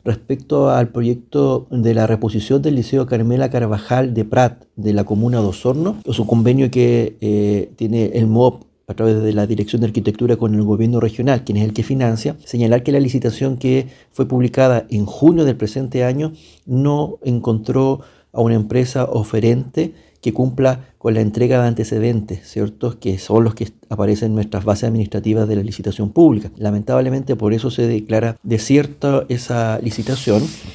respecto al proyecto de la reposición del Liceo Carmela Carvajal de Prat de la comuna de Osorno, o su convenio que tiene el MOP a través de la Dirección de Arquitectura con el gobierno regional, quien es el que financia, señalar que la licitación que fue publicada en junio del presente año no encontró a una empresa oferente que cumpla con la entrega de antecedentes, ¿cierto? Que son los que aparecen en nuestras bases administrativas de la licitación pública. Lamentablemente por eso se declara desierta esa licitación